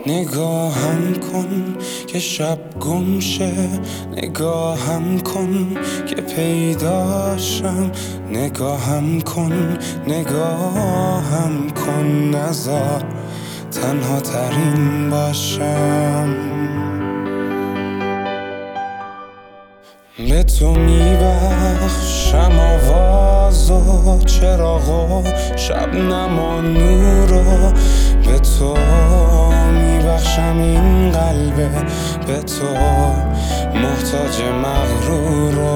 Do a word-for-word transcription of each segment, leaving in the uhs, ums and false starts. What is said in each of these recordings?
نگاهم کن که شب گم شه، نگاهم کن که پیداشم، نگاهم کن نگاهم کن نذار تنها ترین باشم. به تو میبخشم آواز و چراغ و شبنم و نور و به تو میبخشم این قلبه، به تو محتاج مغرور و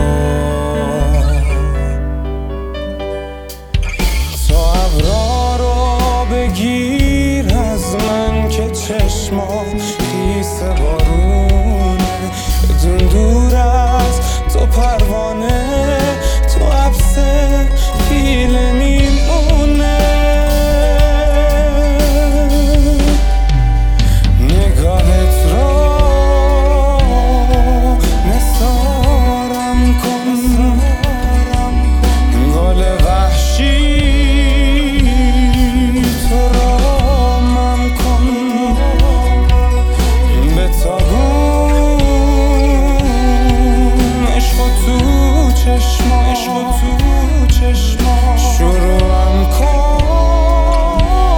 تو ابرا رو بگیر از من که چشما خیس بارونه، بدون دور از تو پروانه تو عبس پیله میمونه. نگاهت رو نثارم کن، گل وحشی تو رامم کن، به تابون عشق و تو چشما، عشق و تو چشما شروعم کن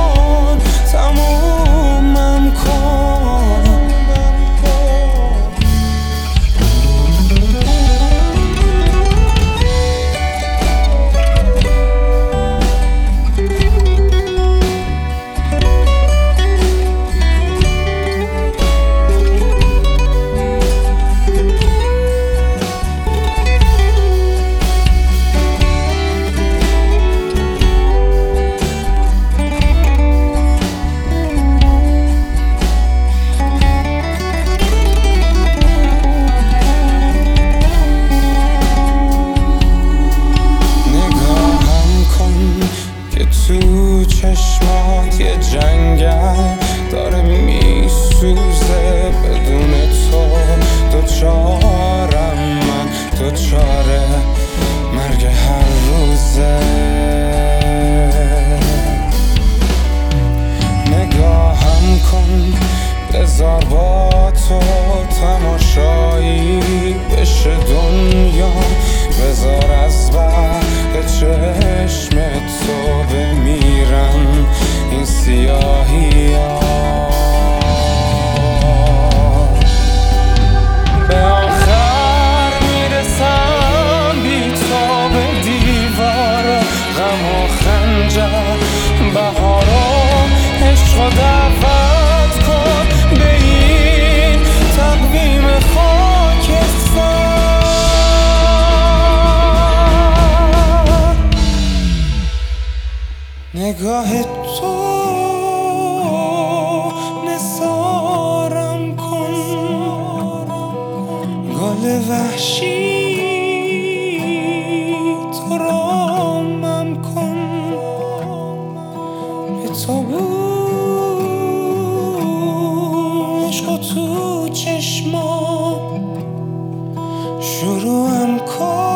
تمومم کن. تو چشمات یه جنگل داره میسوزه، بدون تو دوچارم من، دوچاره مرگ هر روزه. نگاهم کن بذار با تو تماشایی بشه دنیا، بذار از بحر چشم تو بمیرن این سیاهی ها. به آخر میرسم بی تو به دیوار غم و خنجر، بهار و عشق و دعوت کن به این تقویم خاکستر. نگاه تو نثارم کن، گل وحشی تو رامم کن، به تابون عشق و تو چشما شروعم کن.